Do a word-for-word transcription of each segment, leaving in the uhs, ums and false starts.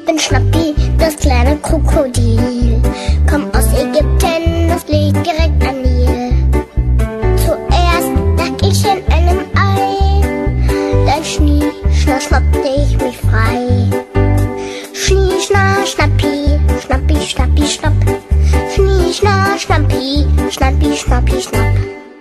bin Schnappi, das kleine Krokodil. Komm aus Ägypten, das liegt direkt am Nil. Zuerst lag ich in einem Ei, dann schnie, schna, schnappte ich mich frei. Schnie, schna, schnappi, schnappi, schnappi, schnapp. Schnie, schna, schnappi, schnappi, schnappi, schnapp.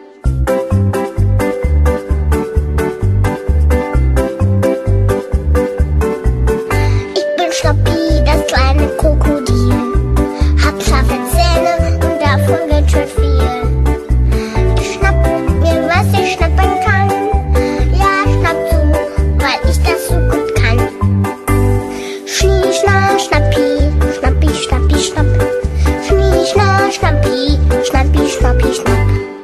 Schnappi, das kleine Krokodil, hab scharfe Zähne und davon ganz schön viel. Schnapp mir, was ich schnappen kann. Ja, schnapp zu, weil ich das so gut kann. Schnie, schna, schnappi, schnappi, schnappi, schnapp. Schnie, schna, schnappi, schnappi, schnappi, schnapp.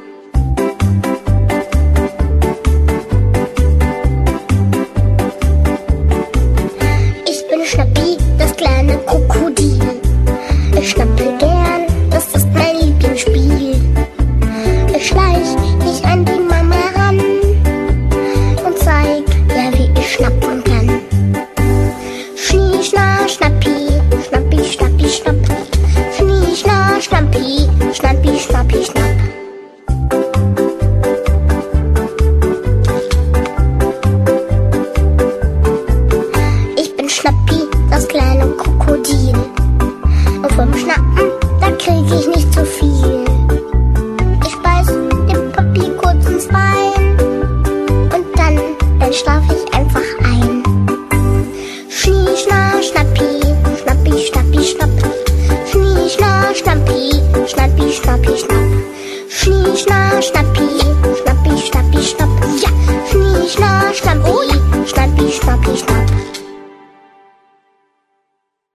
Schnappi, das kleine Krokodil. Ich schnappe gern, das ist mein Lieblingsspiel. Ich schleich mich an die Mama ran und zeig ja, wie ich schnappen kann. Schnie, schna, schnappi, schnappi, schnappi, schnapp. Schnie, schna, schnappi, schnappi, schnappi, schnapp. Schnappi, das kleine Krokodil. Und vom Schnappen, da krieg ich nicht so viel. Ich beiß dem Papi kurz ins Bein und dann, dann schlaf ich einfach ein. Schnie, schna, schnappi, schnappi, schnappi, schnapp. Schnie, schna, schnappi, schnappi, schnappi, schnapp. Schnie, schna, schnappi, schnappi, schnappi, schnapp. Ja, schnie, schna, schnappi, schnappi, schnappi, schnapp.